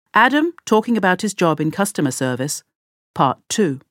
Adam talking about his job in customer service, Part 2.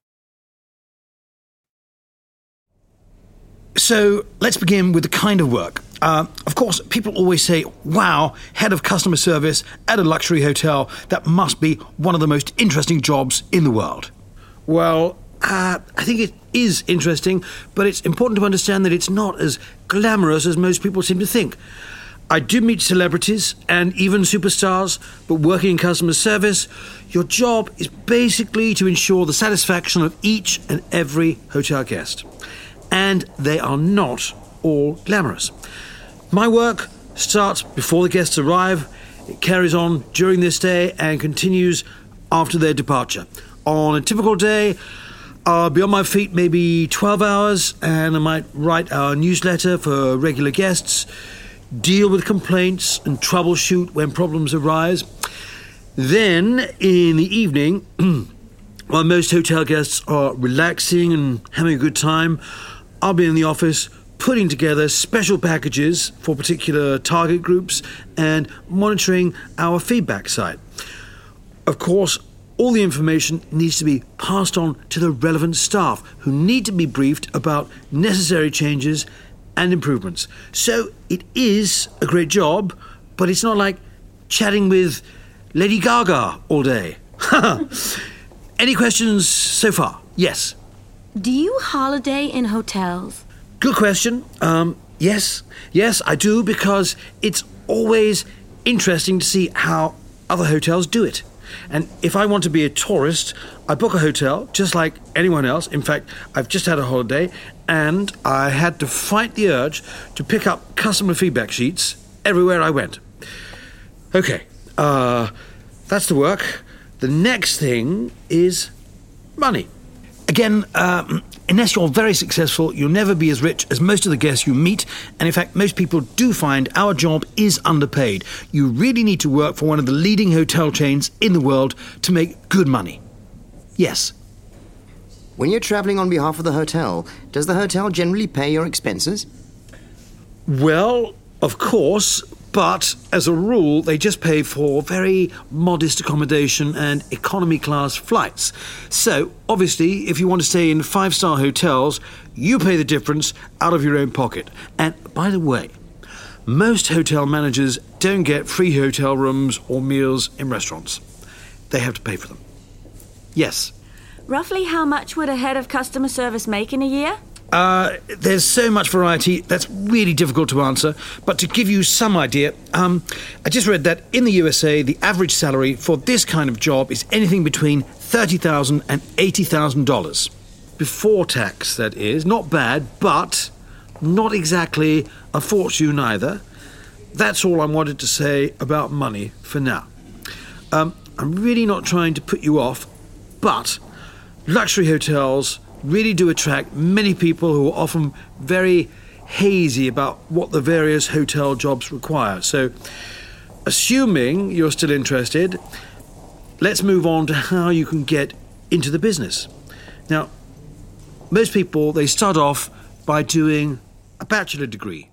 So let's begin with the kind of work. Of course, people always say, wow, head of customer service at a luxury hotel, that must be one of the most interesting jobs in the world. Well, I think it is interesting, but it's important to understand that it's not as glamorous as most people seem to think. I do meet celebrities and even superstars, but working in customer service, your job is basically to ensure the satisfaction of each and every hotel guest. And they are not all glamorous. My work starts before the guests arrive, it carries on during their stay and continues after their departure. On a typical day, I'll be on my feet maybe 12 hours and I might write our newsletter for regular guests, deal with complaints and troubleshoot when problems arise. Then, in the evening, while most hotel guests are relaxing and having a good time, I'll be in the office putting together special packages for particular target groups and monitoring our feedback site. Of course, all the information needs to be passed on to the relevant staff who need to be briefed about necessary changes and improvements. So it is a great job, but it's not like chatting with Lady Gaga all day. Any questions so far? Yes. Do you holiday in hotels? Good question. Yes, I do, because it's always interesting to see how other hotels do it. And if I want to be a tourist, I book a hotel just like anyone else. In fact, I've just had a holiday and I had to fight the urge to pick up customer feedback sheets everywhere I went. Okay, that's the work. The next thing is money. Again, unless you're very successful, you'll never be as rich as most of the guests you meet. And in fact, most people do find our job is underpaid. You really need to work for one of the leading hotel chains in the world to make good money. Yes. When you're travelling on behalf of the hotel, does the hotel generally pay your expenses? Well, of course, but as a rule, they just pay for very modest accommodation and economy class flights. So, obviously, if you want to stay in 5-star hotels, you pay the difference out of your own pocket. And by the way, most hotel managers don't get free hotel rooms or meals in restaurants. They have to pay for them. Yes. Roughly how much would a head of customer service make in a year? There's so much variety that's really difficult to answer, but to give you some idea, I just read that in the USA, the average salary for this kind of job is anything between $30,000 and $80,000. Before tax, that is. Not bad, but not exactly a fortune either. That's all I wanted to say about money for now. I'm really not trying to put you off, but luxury hotels really do attract many people who are often very hazy about what the various hotel jobs require. So, assuming you're still interested, let's move on to how you can get into the business. Now, most people, they start off by doing a bachelor degree.